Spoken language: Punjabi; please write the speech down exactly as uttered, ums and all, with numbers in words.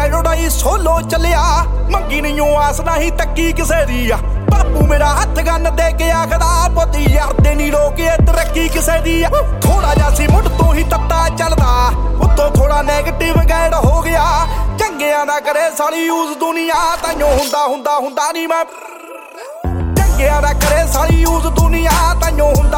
ਰੈਡ ਉਡਾਈ ਸੋਲੋ ਚੱਲਿਆ ਮੰਗੀ ਨਹੀਂ ਆਸ ਨਹੀਂ ਤੱਕੀ ਕਿਸੇ ਦੀ ਆ ਬਾਪੂ ਮੇਰਾ ਹੱਥ ਗੰਨ ਦੇ ਕੇ ਆਖਦਾ ਪੁੱਤ ਯਾਰਦੇ ਨਹੀਂ ਲੋਕ ਇਹ ਤਰੱਕੀ ਕਿਸੇ ਦੀ ਆ ਥੋੜਾ ਜਿਹਾ ਸੀ ਮੁੱਢ ਤੋਂ ਹੀ ਤੱਤਾ ਚੱਲਦਾ ਉੱਤੋਂ ਥੋੜਾ ਨੈਗੇਟਿਵ ਗਾਈਡ ਹੋ ਗਿਆ ਚੰਗਿਆਂ ਦਾ ਕਰੇ ਸਾਲੀ ਯੂਜ਼ ਦੁਨੀਆ ਤਾਈਓ ਹੁੰਦਾ ਹੁੰਦਾ ਹੁੰਦਾ ਨਹੀਂ ਮੈਂ ਚੰਗਿਆਂ ਦਾ ਕਰੇ ਸਾਲੀ ਯੂਜ਼ ਦੁਨੀਆ ਤਾਈਓ ਹੁੰਦਾ